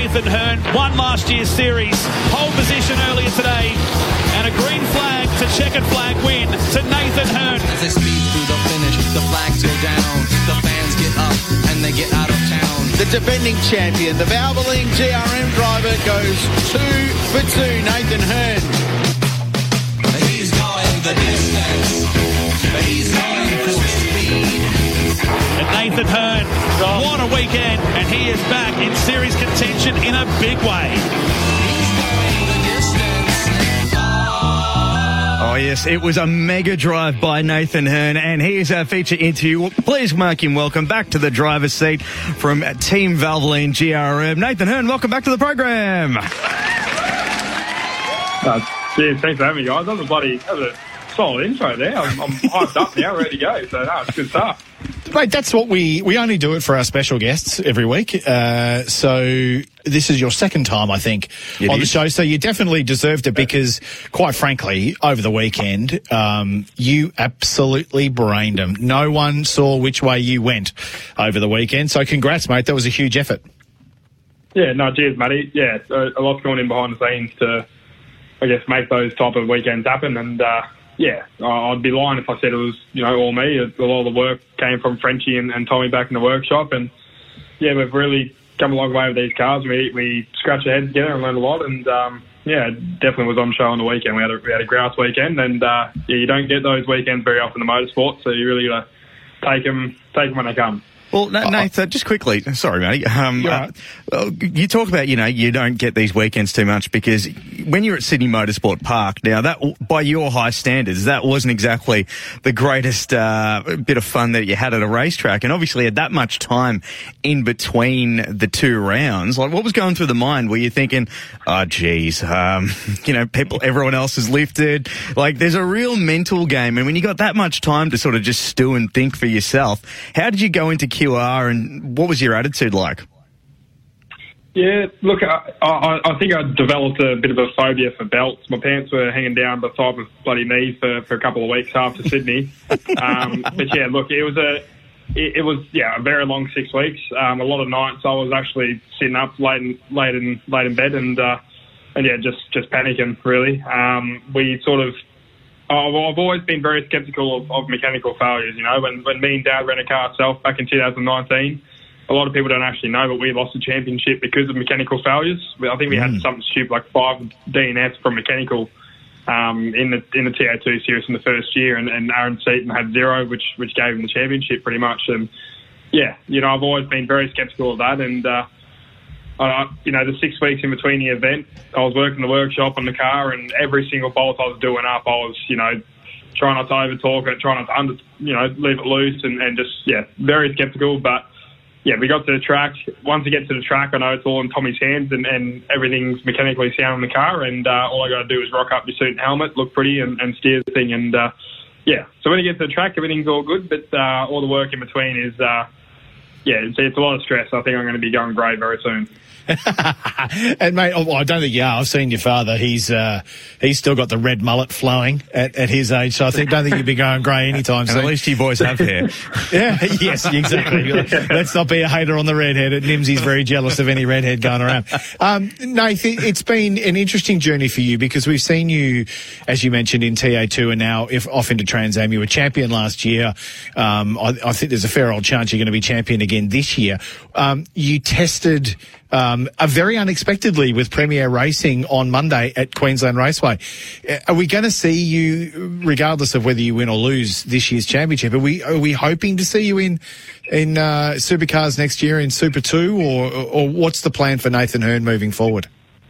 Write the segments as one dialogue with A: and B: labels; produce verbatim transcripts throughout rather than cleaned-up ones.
A: Nathan Herne won last year's series, pole position earlier today, and a green flag to checkered flag win to Nathan Herne.
B: As they speed through the finish, the flags go down, the fans get up and they get out of town.
C: The defending champion, the Valvoline G R M driver, goes two for two, Nathan Herne.
B: He's going the distance, he's going full speed.
A: And Nathan Herne, what a weekend, and he is back in series contention in a big way.
D: Oh, yes, it was a mega drive by Nathan Herne, and he is our feature interview. Please mark him welcome back to the driver's seat from Team Valvoline G R M. Nathan Herne, welcome back to the program.
E: Uh, cheers, thanks for having me, guys. That was a bloody, that was a solid intro there. I'm, I'm hyped up now, ready to go. So, no, it's good stuff.
F: Mate, that's what we, we only do it for our special guests every week. Uh, so this is your second time, I think,
D: it
F: on
D: is.
F: the show. So you definitely deserved it because, quite frankly, over the weekend, um, you absolutely brained them. No one saw which way you went over the weekend. So congrats, mate. That was a huge effort.
E: Yeah, no, cheers, Matty. Yeah, a, a lot's going in behind the scenes to, I guess, make those type of weekends happen. And, uh, yeah, I'd be lying if I said it was, you know, all me. A lot of the work came from Frenchie and, and Tommy back in the workshop. And, yeah, we've really come a long way with these cars. We we scratched our heads together and learned a lot. And, um, yeah, it definitely was on show on the weekend. We had a, we had a grouse weekend. And, uh, yeah, you don't get those weekends very often in the motorsport, so you really got to take them, take them when they come.
D: Well, Nathan, just quickly, sorry, mate. Um,
F: You're right.
D: uh, you talk about, you know, you don't get these weekends too much because when you're at Sydney Motorsport Park, now that, by your high standards, that wasn't exactly the greatest uh, bit of fun that you had at a racetrack. And obviously at that much time in between the two rounds, like what was going through the mind? Were you thinking, oh, geez, um, you know, people, everyone else is lifted. Like there's a real mental game. And when you got that much time to sort of just stew and think for yourself, how did you go into Q R and what was your attitude like?
E: Yeah, look, I, I, I think I developed a bit of a phobia for belts. My pants were hanging down the side of bloody knee for, for a couple of weeks after Sydney. Um, but yeah, look, it was a, it, it was yeah a very long six weeks. Um, a lot of nights I was actually sitting up late in, late in late in bed and uh, and yeah, just just panicking really. Um, we sort of. I've always been very sceptical of, of mechanical failures. You know, when when me and Dad ran a car ourselves back in two thousand nineteen, a lot of people don't actually know, but we lost the championship because of mechanical failures. I think we
F: Mm.
E: had something stupid like five D N Fs from mechanical um, in the in the T A two series in the first year, and, and Aaron Seaton had zero, which which gave him the championship pretty much. And yeah, you know, I've always been very sceptical of that, and. Uh, Uh, you know, the six weeks in between the event, I was working the workshop on the car, and every single bolt I was doing up, I was, you know, trying not to over-talk it, trying not to, under, you know, leave it loose, and, and just, yeah, very sceptical. But, yeah, we got to the track. Once we get to the track, I know it's all in Tommy's hands, and, and everything's mechanically sound in the car, and uh, all I got to do is rock up your suit and helmet, look pretty, and, and steer the thing. And, uh, yeah, so when you get to the track, everything's all good, but uh, all the work in between is, uh, yeah, it's, it's a lot of stress. I think I'm going to be going grey very soon.
F: And mate, oh, well, I don't think you are. I've seen your father. He's uh, he's still got the red mullet flowing at, at his age, so I think don't think you'd be going grey anytime soon.
D: And at least you boys have hair.
F: Yeah, yes, exactly. Let's not be a hater on the redhead. Nimsy's very jealous of any redhead going around. Um, Nathan, it's been an interesting journey for you because we've seen you, as you mentioned, in T A two and now if off into Trans Am. You were champion last year. Um, I, I think there's a fair old chance you're going to be champion again this year. Um, you tested um, a very unexpectedly with Premier Racing on Monday at Queensland Raceway. Are we going to see you, regardless of whether you win or lose this year's championship, are we are we hoping to see you in in uh, supercars next year in Super two, or or what's the plan for Nathan Herne moving forward?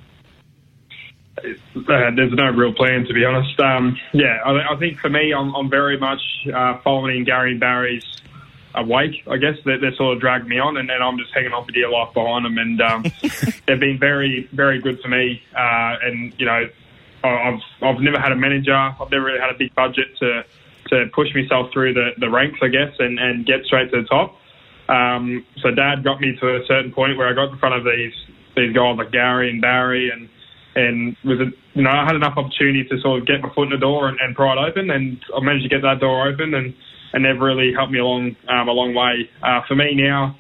E: Uh, there's no real plan, to be honest. Um, yeah, I, I think for me, I'm, I'm very much uh, following Gary and Barry's uh, wake, I guess. They, they sort of dragged me on, and then I'm just hanging on for dear life behind them. And um, they've been very, very good for me. Uh, and, you know, I've I've never had a manager. I've never really had a big budget to to push myself through the, the ranks, I guess, and, and get straight to the top. Um, so Dad got me to a certain point where I got in front of these these guys like Gary and Barry, and and was a, you know I had enough opportunity to sort of get my foot in the door and, and pry it open, and I managed to get that door open, and, and they've really helped me along um, a long way. Uh, for me now,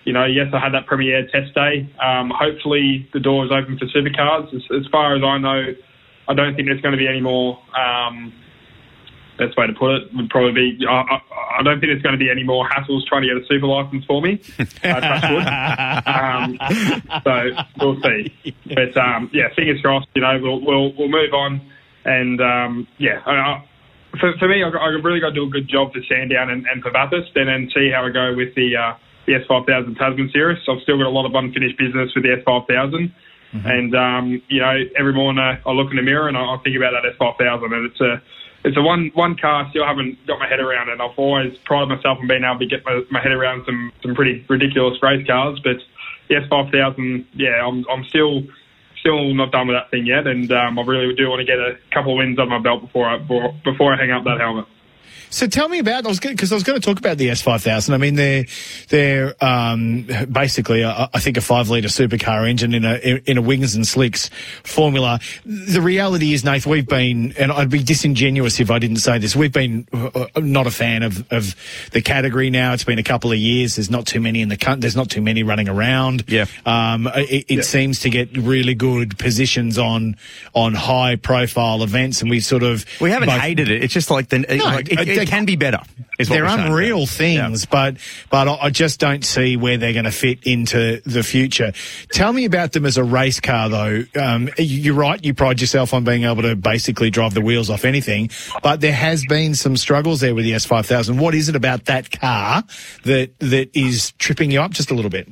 E: you know, yes, I had that Premiere test day. Um, hopefully the door is open for supercars. As, as far as I know, I don't think there's going to be any more, um, best way to put it would probably be, I, I, I don't think there's going to be any more hassles trying to get a super license for me. Uh, touch wood. Um, so we'll see. But, um, yeah, fingers crossed, you know, we'll, we'll, we'll move on. And, um, yeah, I, I, for, for me, I've, I've really got to do a good job for Sandown and, and for Bathurst, and then see how I go with the, uh, the S five thousand Tasman Series. So I've still got a lot of unfinished business with the S five thousand. Mm-hmm. And, um, you know, every morning I, I look in the mirror and I, I think about that S five thousand, and it's a, it's a one, one car I still haven't got my head around, and I've always prided myself on being able to get my, my head around some, some pretty ridiculous race cars. But the S five thousand, yeah, I'm, I'm still, still not done with that thing yet. And, um, I really do want to get a couple of wins on my belt before I, before I hang up that helmet.
F: So tell me about, I was because I was going to talk about the S five thousand. I mean, they're they're um, basically, a, I think, a five litre supercar engine in a in a wings and slicks formula. The reality is, Nath, we've been, and I'd be disingenuous if I didn't say this, we've been not a fan of, of the category now. It's been a couple of years. There's not too many in the country. There's not too many running around.
D: Yeah.
F: Um, it it yeah. seems to get really good positions on on high profile events, and we sort of
D: we haven't
F: both,
D: hated it. It's just like the
F: no,
D: like, it, it can be better.
F: They're unreal
D: saying.
F: things,
D: yeah.
F: but but I just don't see where they're going to fit into the future. Tell me about them as a race car, though. Um, you're right, you pride yourself on being able to basically drive the wheels off anything, but there has been some struggles there with the S five thousand. What is it about that car that that is tripping you up just a little bit?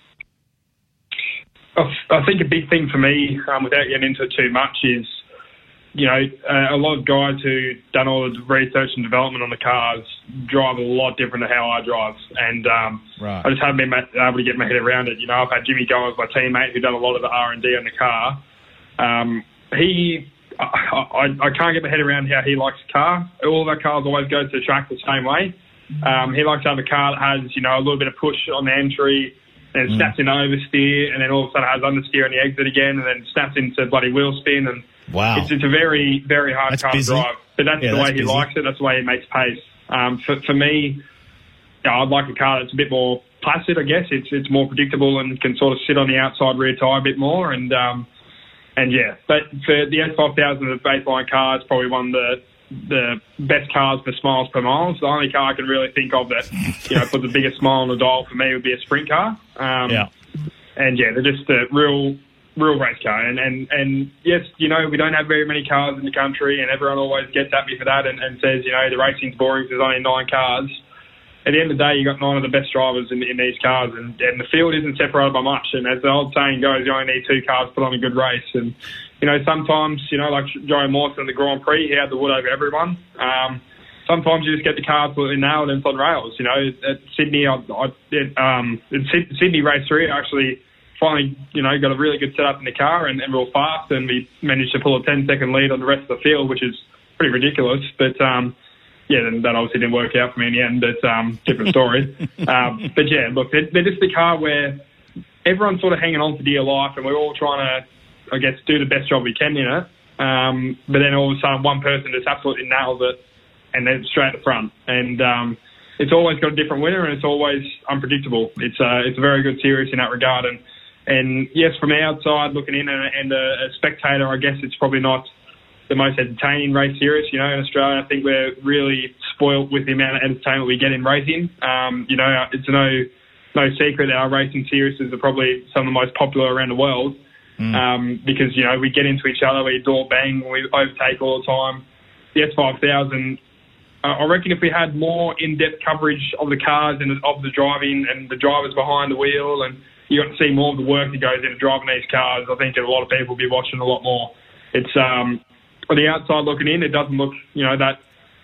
E: I think a big thing for me, um, without getting into it too much, is you know, uh, a lot of guys who done all the research and development on the cars drive a lot different to how I drive. And um, right. I just haven't been able to get my head around it. You know, I've had Jimmy Gomes, my teammate, who done a lot of the R and D on the car. Um, he, I, I, I can't get my head around how he likes the car. All of our cars always go to the track the same way. Um, he likes to have a car that has, you know, a little bit of push on the entry, and mm. snaps into oversteer, and then all of a sudden has understeer on the exit again, and then snaps into bloody wheel spin. And
F: wow,
E: it's, it's a very, very hard
F: that's
E: car
F: busy.
E: to drive. But that's
F: yeah,
E: the
F: that's
E: way he
F: busy.
E: likes it. That's the way he makes pace. Um, for, for me, you know, I'd like a car that's a bit more placid, I guess. It's it's more predictable and can sort of sit on the outside rear tyre a bit more. And um, and yeah, but for the S five thousand, the baseline car, it's probably one of the the best cars for smiles per mile. It's the only car I can really think of that, you know, put the biggest smile on the dial for me would be a sprint car. Um,
F: yeah.
E: And yeah, they're just a real, real race car. And, and, and yes, you know, we don't have very many cars in the country, and everyone always gets at me for that and, and says, you know, the racing's boring because there's only nine cars. At the end of the day, you've got nine of the best drivers in, in these cars, and, and the field isn't separated by much. And as the old saying goes, you only need two cars to put on a good race. And, you know, sometimes, you know, like Joey Mawson in the Grand Prix, he had the wood over everyone. Um, sometimes you just get the car absolutely nailed and it's on rails. You know, at Sydney, I, I, it, um, in Sydney race three, I actually finally, you know, got a really good setup in the car and, and real fast, and we managed to pull a ten second lead on the rest of the field, which is pretty ridiculous. But, um, yeah, then that obviously didn't work out for me in the end, but um, different story. um, but yeah, look, they're, they're just the car where everyone's sort of hanging on for dear life, and we're all trying to, I guess, do the best job we can in it. Um, but then all of a sudden, one person just absolutely nails it, and then straight at the front. And um, it's always got a different winner, and it's always unpredictable. It's a, it's a very good series in that regard. And and yes, from outside looking in, and, and a, a spectator, I guess it's probably not the most entertaining race series. You know, in Australia, I think we're really spoilt with the amount of entertainment we get in racing. Um, you know, it's no no secret that our racing series are probably some of the most popular around the world. Mm. Um, because, you know, we get into each other, we door bang, we overtake all the time. The S five thousand, uh, I reckon if we had more in-depth coverage of the cars and of the driving and the drivers behind the wheel, and you got to see more of the work that goes into driving these cars, I think that a lot of people will be watching a lot more. It's um, on the outside looking in, it doesn't look, you know, that.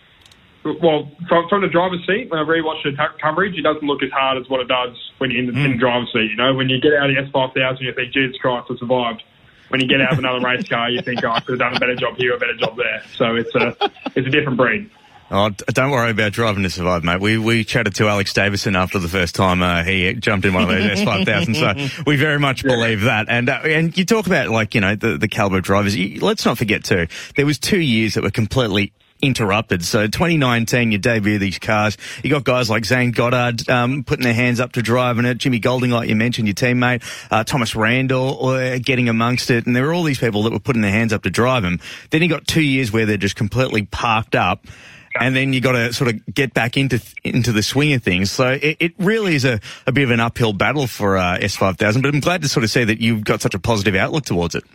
E: Well, from, from the driver's seat, when I rewatch the t- coverage, it doesn't look as hard as what it does when you're in the, mm. in the driver's seat. You know, when you get out of the S five thousand, you think, Jesus Christ, I survived. When you get out of another race car, you think, oh, I could have done a better job here, a better job there. So it's a it's a different breed.
D: Oh, don't worry about driving to survive, mate. We we chatted to Alex Davison after the first time uh, he jumped in one of those S five thousand, so we very much yeah. believe that. And uh, and you talk about, like, you know, the, the calibre of drivers. You, let's not forget, too, there was two years that were completely interrupted. So twenty nineteen, you debut these cars. You got guys like Zane Goddard um, putting their hands up to driving it. Jimmy Golding, like you mentioned, your teammate. Uh, Thomas Randall uh, getting amongst it. And there were all these people that were putting their hands up to drive them. Then you got two years where they're just completely parked up. And then you got to sort of get back into into the swing of things. So it, it really is a, a bit of an uphill battle for uh, S five thousand. But I'm glad to sort of see that you've got such a positive outlook towards it.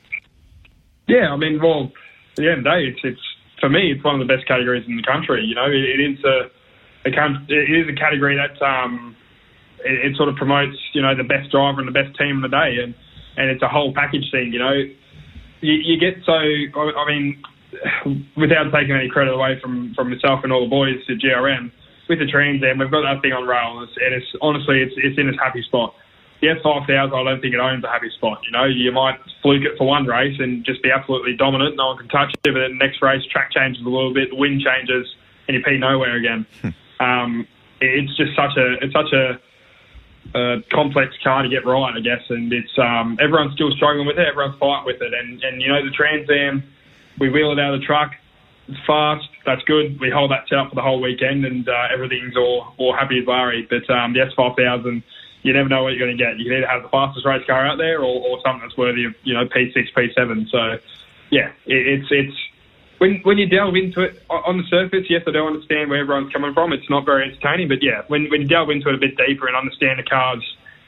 E: Yeah, I mean, well, at the end of the day, it's, it's for me, it's one of the best categories in the country. You know, it, it is a, a it is a category that um, it, it sort of promotes, you know, the best driver and the best team in the day, and, and it's a whole package thing. You know, you, you get so I mean. Without taking any credit away from, from myself and all the boys at G R M, with the Trans Am, we've got that thing on rail, and it's, and it's honestly, it's, it's in its happy spot. The S five thousand, I don't think it owns a happy spot. You know, you might fluke it for one race and just be absolutely dominant, no one can touch it, but then the next race, track changes a little bit, the wind changes, and you pee nowhere again. um, it's just such a, it's such a, a complex car to get right, I guess, and it's um, everyone's still struggling with it, everyone's fighting with it, and, and you know, the Trans Am, we wheel it out of the truck. It's fast. That's good. We hold that set up for the whole weekend, and uh, everything's all, all happy as Larry. But um, the S five thousand, you never know what you're going to get. You can either have the fastest race car out there, or, or something that's worthy of, you know, P six, P seven. So, yeah, it, it's it's when when you delve into it on the surface. Yes, I do understand where everyone's coming from. It's not very entertaining, but yeah, when when you delve into it a bit deeper and understand the cars,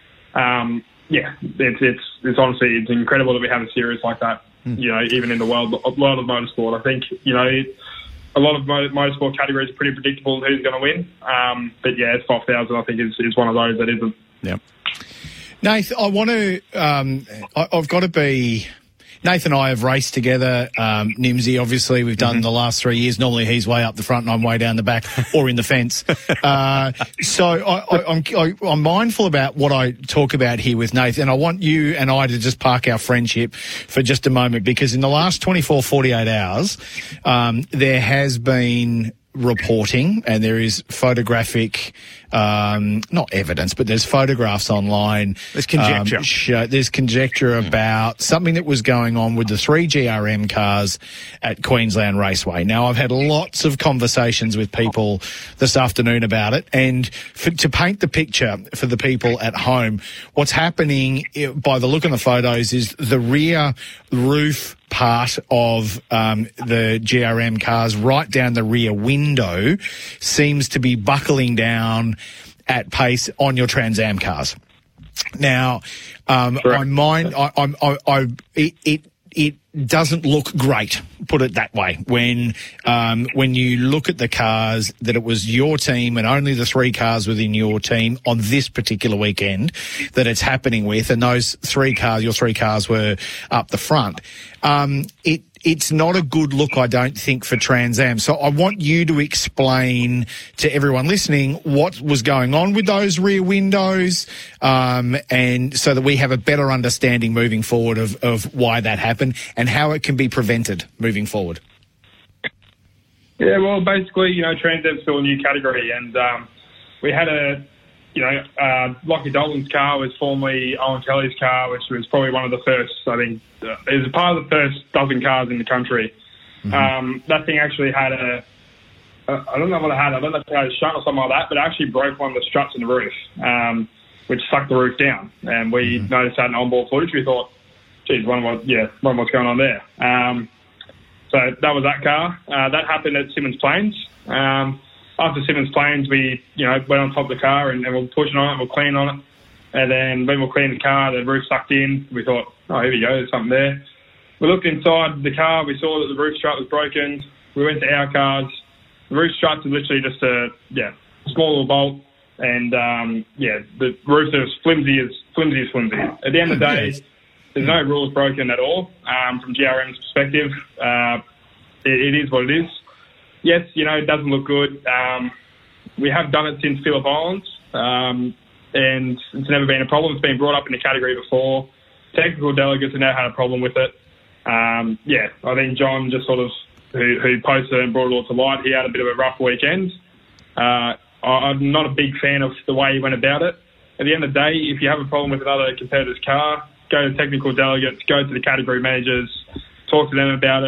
E: um, yeah, it's it's it's honestly it's incredible that we have a series like that. You know, even in the world, world of motorsport, I think, you know, a lot of motorsport categories are pretty predictable who's going to win. Um, but yeah, S five thousand, I think, is, is one of those that isn't.
F: Yeah. Nath, I want to, um, I, I've got to be, Nathan and I have raced together. Um, Nimsy, obviously, we've done mm-hmm. the last three years. Normally he's way up the front and I'm way down the back or in the fence. Uh, so I, I, I'm, I, I'm mindful about what I talk about here with Nathan, and I want you and I to just park our friendship for just a moment, because in the last twenty-four, forty-eight hours, um, there has been reporting, and there is photographic, um, not evidence, but there's photographs online.
D: There's conjecture.
F: Um, show, there's conjecture about something that was going on with the three G R M cars at Queensland Raceway. Now, I've had lots of conversations with people this afternoon about it, and for, to paint the picture for the people at home, what's happening, by the look on the photos, is the rear roof part of um, the G R M cars, right down the rear window, seems to be buckling down at pace on your Trans Am cars. Now, um, I mind, I, I, I, I it, it, it doesn't look great, put it that way, when um, when you look at the cars, that it was your team and only the three cars within your team on this particular weekend that it's happening with, and those three cars, your three cars were up the front. Um, it It's not a good look, I don't think, for Trans Am. So I want you to explain to everyone listening what was going on with those rear windows, um, and so that we have a better understanding moving forward of, of why that happened and how it can be prevented moving forward.
E: Yeah, well, basically, you know, Trans Am's still a new category, and um, we had a, you know, uh, Lockie Dalton's car was formerly Owen Kelly's car, which was probably one of the first, I think, uh, it was part of the first dozen cars in the country. Mm-hmm. Um, that thing actually had a, a, I don't know what it had, I don't know if it had a shunt or something like that, but it actually broke one of the struts in the roof, um, which sucked the roof down. And we mm-hmm. noticed that in onboard footage. We thought, geez, one of what, yeah, one what's going on there. Um, so that was that car. Uh, that happened at Symmons Plains. Um, After Symmons Plains, we, you know, went on top of the car and, and we were pushing on it, we were cleaning on it. And then when we were cleaning the car, the roof sucked in. We thought, oh, here we go, there's something there. We looked inside the car, we saw that the roof strut was broken. We went to our cars. The roof strut was literally just a, yeah, small little bolt. And, um, yeah, the roof is flimsy as flimsy as flimsy. At the end of the day, yes. There's no rules broken at all um, from G R M's perspective. Uh, it, it is what it is. Yes, you know, it doesn't look good. Um, we have done it since Phillip Islands, um, and it's never been a problem. It's been brought up in the category before. Technical delegates have now had a problem with it. Um, yeah, I think John just sort of, who, who posted it and brought it all to light, he had a bit of a rough weekend. Uh, I, I'm not a big fan of the way he went about it. At the end of the day, if you have a problem with another competitor's car, go to technical delegates, go to the category managers, talk to them about it,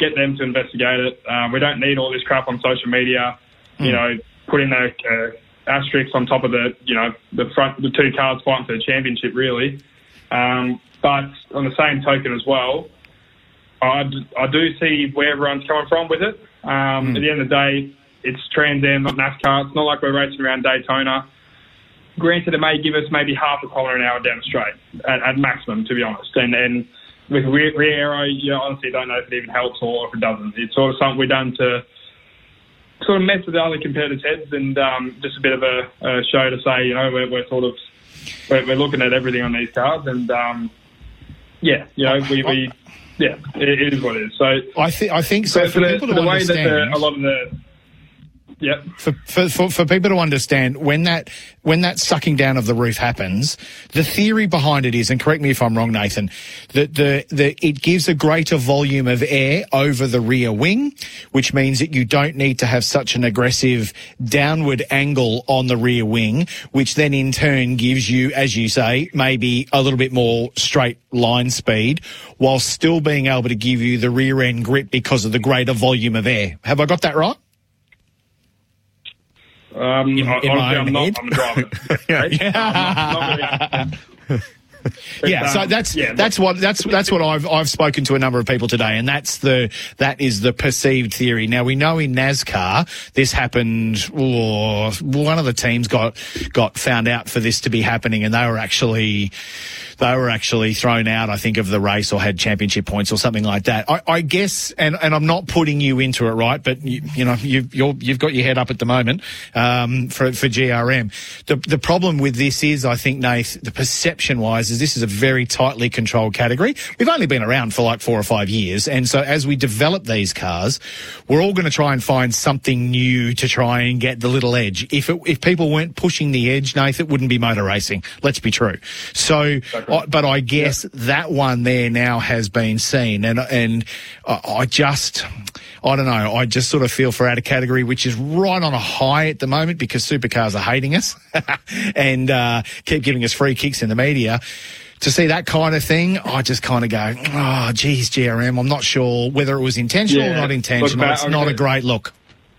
E: get them to investigate it. Um, we don't need all this crap on social media, you mm. know, putting the uh, asterisks on top of the, you know, the front, the two cars fighting for the championship, really. Um, but on the same token as well, I, I do see where everyone's coming from with it. Um, mm. At the end of the day, it's Trans Am, not NASCAR. It's not like we're racing around Daytona. Granted, it may give us maybe half a kilometre an hour down the straight at, at maximum, to be honest. And, and with rear, rear aero, you know, honestly don't know if it even helps or if it doesn't. It's sort of something we've done to sort of mess with the other competitors' heads and um, just a bit of a, a show to say, you know, we're, we're sort of we're, we're looking at everything on these cars, and um, yeah, you know, we, we yeah, it, it is what it is. So
F: I think I think so.
E: so
F: For,
E: for the,
F: people
E: for
F: to
E: the way
F: understand,
E: that the, a lot of the Yep.
F: For, for, for, for people to understand, when that when that sucking down of the roof happens, the theory behind it is, and correct me if I'm wrong, Nathan, that the, the it gives a greater volume of air over the rear wing, which means that you don't need to have such an aggressive downward angle on the rear wing, which then in turn gives you, as you say, maybe a little bit more straight line speed, while still being able to give you the rear end grip because of the greater volume of air. Have I got that right?
E: Um,
F: in, in
E: honestly,
F: my own
E: I'm not,
F: head.
E: I'm a driver.
F: yeah,
E: I'm not, not really,
F: But, yeah, so that's
E: yeah,
F: that's what that's that's what I've I've spoken to a number of people today, and that's the that is the perceived theory. Now we know in NASCAR this happened. Or one of the teams got got found out for this to be happening, and they were actually they were actually thrown out, I think, of the race or had championship points or something like that. I, I guess, and, and I'm not putting you into it, right? But you, you know, you've you're, you've got your head up at the moment um, for for G R M. The the problem with this is, I think, Nath, the perception wise, is this is a very tightly controlled category. We've only been around for like four or five years, and so as we develop these cars, we're all going to try and find something new to try and get the little edge. If it, if people weren't pushing the edge, Nath, it wouldn't be motor racing. Let's be true. So. I, but I guess yeah. that one there now has been seen, and and I just, I don't know, I just sort of feel for out of category, which is right on a high at the moment because supercars are hating us and uh, keep giving us free kicks in the media. To see that kind of thing, I just kind of go, oh, geez, G R M, I'm not sure whether it was intentional yeah. or not intentional. Look, it's I'm not gonna, a great look.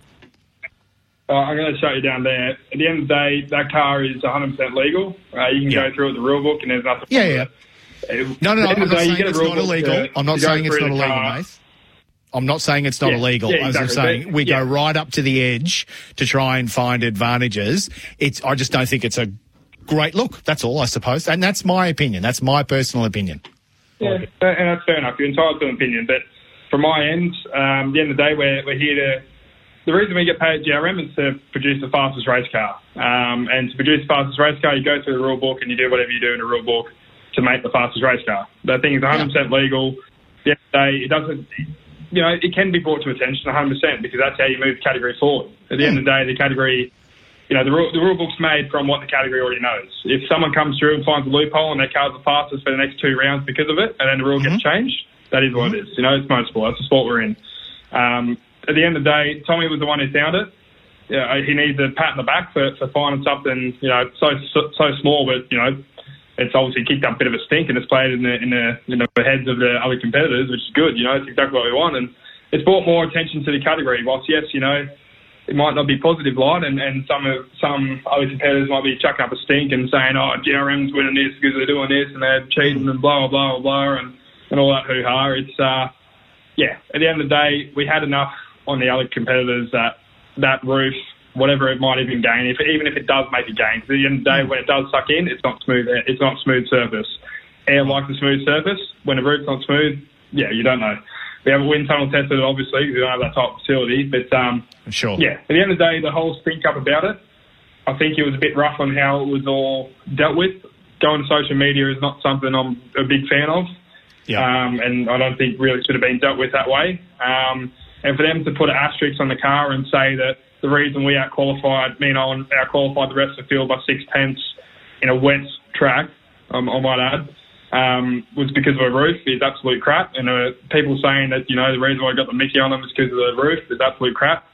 E: Uh, I'm going to shut you down there. At the end of the day, that car is one hundred percent legal. Uh, you can
F: yeah.
E: go through it with the rule book and there's nothing
F: Yeah, yeah.
E: It.
F: No, no, no, I'm not
E: day,
F: saying it's not illegal.
E: To,
F: I'm not saying it's not illegal, mate. I'm not saying it's not
E: yeah,
F: illegal.
E: yeah, exactly.
F: As I'm saying, we
E: yeah.
F: go right up to the edge to try and find advantages. It's. I just don't think it's a great look. That's all, I suppose. And that's my opinion. That's my personal opinion.
E: Yeah, and that's fair enough. You're entitled to an opinion. But from my end, um, at the end of the day, we're, we're here to... The reason we get paid at G R M is to produce the fastest race car. Um, and to produce the fastest race car, you go through the rule book and you do whatever you do in the rule book to make the fastest race car. That thing is one hundred percent yeah. legal. At the end of the day, it doesn't... You know, it can be brought to attention one hundred percent because that's how you move the category forward. At the mm. end of the day, the category... You know, the rule, the rule book's made from what the category already knows. If someone comes through and finds a loophole and their car's the fastest for the next two rounds because of it, and then the rule mm-hmm. gets changed, that is what mm-hmm. it is. You know, it's motorsport. That's the sport we're in. Um, at the end of the day, Tommy was the one who found it. Yeah, he needs a pat on the back for, for finding something, you know, so, so so small, but, you know, it's obviously kicked up a bit of a stink and it's played in the in the, in the heads of the other competitors, which is good. You know, it's exactly what we want. And it's brought more attention to the category. Whilst, yes, you know, it might not be positive light, and, and some of some other competitors might be chucking up a stink and saying, oh, G R M's winning this because they're doing this and they're cheating and blah, blah, blah, blah, and, and all that hoo-ha. It's, uh, yeah, at the end of the day, we had enough on the other competitors that that roof, whatever it might even gain, if even if it does make a gain, because at the end of the day, when it does suck in, it's not smooth. It's not smooth surface. Air likes a smooth surface. When the roof's not smooth, yeah, you don't know. We haven't wind tunnel tested it, obviously, because we don't have that type of facility. But, um,
F: sure.
E: yeah, at the end of the day, the whole stink up about it, I think it was a bit rough on how it was all dealt with. Going to social media is not something I'm a big fan of. Yeah. Um, and I don't think really should have been dealt with that way. Um, and for them to put an asterisk on the car and say that the reason we out-qualified, me and Owen out-qualified the rest of the field by six tenths in a wet track, um, I might add, Um, was because of a roof is absolute crap. And uh, people saying that, you know, the reason why I got the Mickey on them is because of the roof is absolute crap.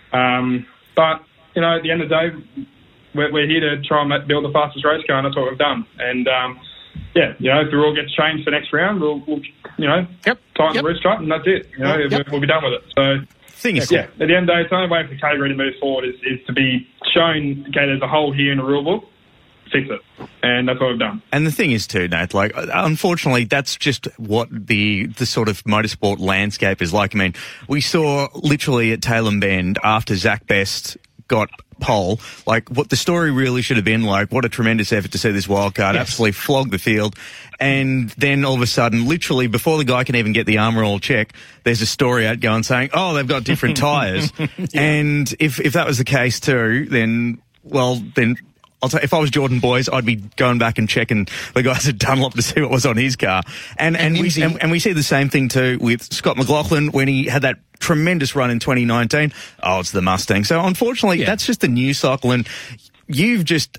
E: Um, but, you know, at the end of the day, we're, we're here to try and build the fastest race car, and that's what we've done. And um, yeah, you know, if the rule gets changed for next round, we'll, we'll you know,
F: Yep.
E: tighten
F: Yep.
E: the wrist strap and that's it. You know,
F: Yep.
E: we'll, we'll be done with it. So,
D: Thing is,
E: yeah, at the end of the day, it's the only way for the category to move forward is, is to be shown, okay, there's a hole here in the rule book, fix it. And that's what we've done.
D: And the thing is too, Nate, like, unfortunately, that's just what the the sort of motorsport landscape is like. I mean, we saw literally at Tailem Bend after Zach Best got pole, like what the story really should have been like, what a tremendous effort to see this wildcard
F: Yes.
D: absolutely flog the field. And then all of a sudden, literally before the guy can even get the armour all check, there's a story out going saying, oh, they've got different tyres. Yeah. And if, if that was the case too, then, well, then I'll tell you, if I was Jordan Boys, I'd be going back and checking the guys at Dunlop to see what was on his car. And and, and we and, and we see the same thing too with Scott McLaughlin when he had that tremendous run in twenty nineteen. Oh, it's the Mustang. So unfortunately, yeah. that's just the news cycle, and you've just.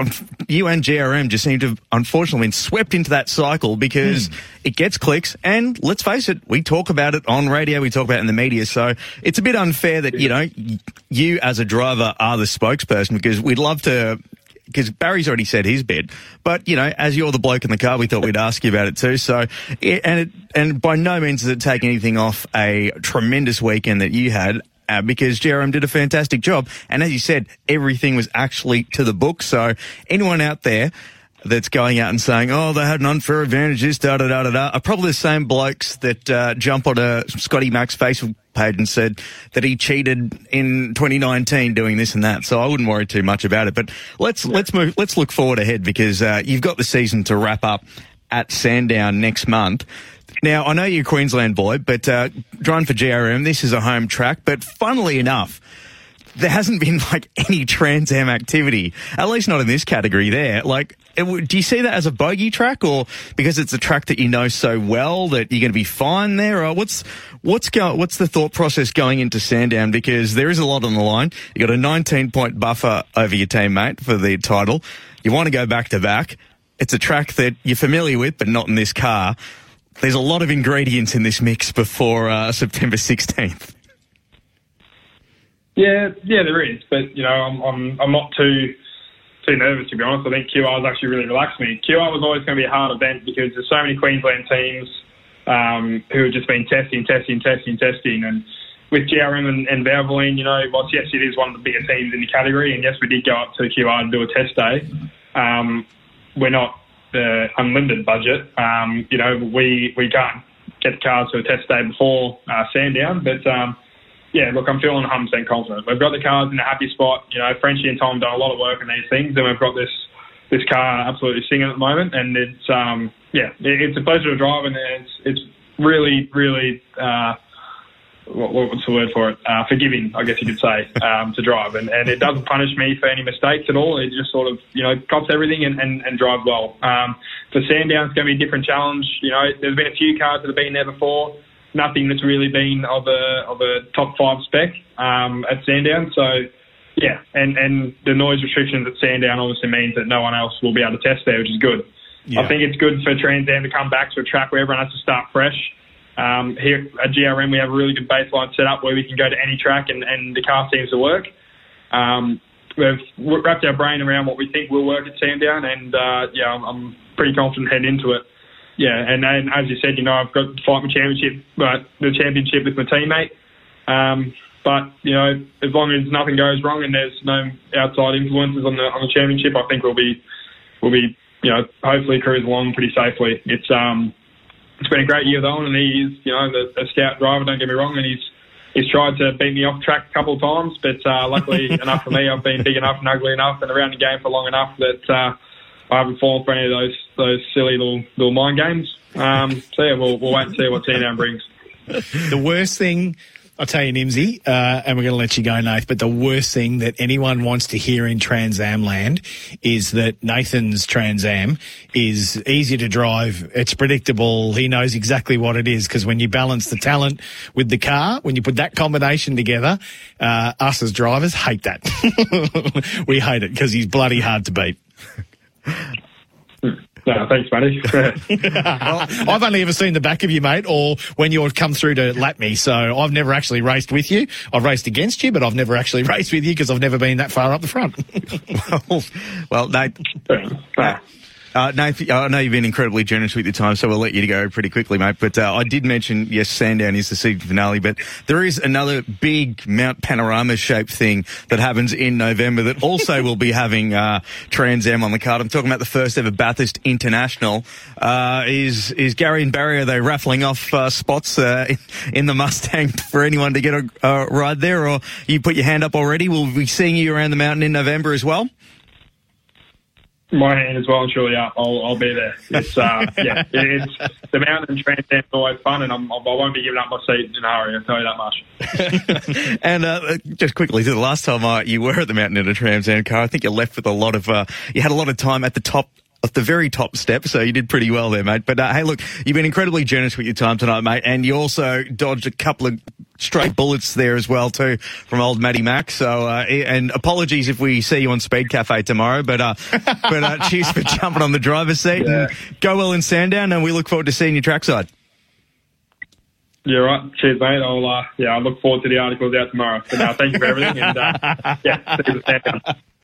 D: You and G R M just seem to have unfortunately been swept into that cycle because mm. it gets clicks, and let's face it, we talk about it on radio, we talk about it in the media, so it's a bit unfair that, you know, you as a driver are the spokesperson, because we'd love to, because Barry's already said his bit, but, you know, as you're the bloke in the car, we thought we'd ask you about it too, so, it, and it, and by no means does it take anything off a tremendous weekend that you had, Uh, because G R M did a fantastic job. And as you said, everything was actually to the book. So anyone out there that's going out and saying, oh, they had an unfair advantage, this, da-da-da-da-da, are probably the same blokes that uh, jump on a Scotty Mack's Facebook page and said that he cheated in twenty nineteen doing this and that. So I wouldn't worry too much about it. But let's yeah. let's move. Let's look forward ahead, because uh, you've got the season to wrap up at Sandown next month. Now, I know you're a Queensland boy, but uh, driving for G R M, this is a home track. But funnily enough, there hasn't been, like, any Trans Am activity, at least not in this category there. Like, it, do you see that as a bogey track, or because it's a track that you know so well that you're going to be fine there? Or what's what's go, what's the thought process going into Sandown? Because there is a lot on the line. You've got a nineteen-point buffer over your teammate for the title. You want to go back-to-back. It's a track that you're familiar with, but not in this car. There's a lot of ingredients in this mix before uh, September sixteenth.
E: Yeah, yeah, there is, but you know, I'm I'm I'm not too too nervous, to be honest. I think Q R has actually really relaxed me. Q R was always going to be a hard event because there's so many Queensland teams um, who have just been testing, testing, testing, testing, and with G R M and, and Valvoline, you know, whilst yes, it is one of the bigger teams in the category, and yes, we did go up to Q R and do a test day. Um, we're not the unlimited budget. Um, you know, we we can't get the cars to a test day before uh, Sandown, but um, yeah, look, I'm feeling one hundred percent confident. We've got the cars in a happy spot. You know, Frenchie and Tom have done a lot of work on these things, and we've got this this car absolutely singing at the moment. And it's um, yeah, it, it's a pleasure to drive, and it's it's really really. Uh, What, what's the word for it? Uh, forgiving, I guess you could say, um, to drive. And, and it doesn't punish me for any mistakes at all. It just sort of, you know, cops everything and, and, and drive well. Um, for Sandown, it's going to be a different challenge. You know, there's been a few cars that have been there before. Nothing that's really been of a of a top five spec um, at Sandown. So, yeah, and, and the noise restrictions at Sandown obviously means that no one else will be able to test there, which is good. Yeah. I think it's good for Trans Am to come back to a track where everyone has to start fresh. Um, here at G R M, we have a really good baseline set up where we can go to any track and, and the car seems to work. Um, we've wrapped our brain around what we think will work at Sandown, and uh, yeah, I'm, I'm pretty confident heading into it. Yeah, and, and as you said, you know, I've got to fight my championship, but the championship with my teammate. Um, but you know, as long as nothing goes wrong and there's no outside influences on the on the championship, I think we'll be we'll be you know hopefully cruise along pretty safely. It's um. It's been a great year though, and he's, you know, a scout driver, don't get me wrong, and he's he's tried to beat me off track a couple of times, but uh, luckily enough for me, I've been big enough and ugly enough and around the game for long enough that uh, I haven't fallen for any of those those silly little little mind games. Um, so yeah, we'll, we'll wait and see what Sandown brings.
F: The worst thing, I'll tell you, Nimsy, uh, and we're going to let you go, Nath, but the worst thing that anyone wants to hear in Trans Am land is that Nathan's Trans Am is easy to drive, it's predictable, he knows exactly what it is, because when you balance the talent with the car, when you put that combination together, uh, us as drivers hate that. We hate it because he's bloody hard to beat.
E: No, thanks, buddy.
F: Well, I've only ever seen the back of you, mate, or when you've come through to lap me. So I've never actually raced with you. I've raced against you, but I've never actually raced with you because I've never been that far up the front.
D: well, well, Nate,
E: uh,
D: Uh, Nathan, I know you've been incredibly generous with your time, so we'll let you go pretty quickly, mate. But uh, I did mention, yes, Sandown is the season finale, but there is another big Mount Panorama-shaped thing that happens in November that also will be having uh, Trans Am on the card. I'm talking about the first ever Bathurst International. Uh, is is Gary and Barry, are they raffling off uh, spots uh, in, in the Mustang for anyone to get a uh, ride there, or you put your hand up already? We'll be seeing you around the mountain in November as well?
E: My hand as well, and surely up. I'll, I'll be there. It's uh, yeah, it's the mountain and Trans Am is always fun, and I'm, I won't be giving up my seat in a hurry. I'll tell you that much.
D: And uh, just quickly, the last time uh, you were at the mountain in a Trans Am car, I think you left with a lot of. Uh, you had a lot of time at the top. At the very top step, so you did pretty well there, mate. But, uh, hey, look, you've been incredibly generous with your time tonight, mate, and you also dodged a couple of straight bullets there as well, too, from old Matty Mac. So, uh, and apologies if we see you on Speed Cafe tomorrow, but, uh, but, uh, cheers for jumping on the driver's seat.
E: Yeah.
D: And go well in Sandown, and we look forward to seeing you trackside.
E: Yeah, right. Cheers, mate. I'll, uh, yeah, I look forward to the articles out tomorrow. But, no, thank you for everything, and, uh, yeah, see you at the Sandown.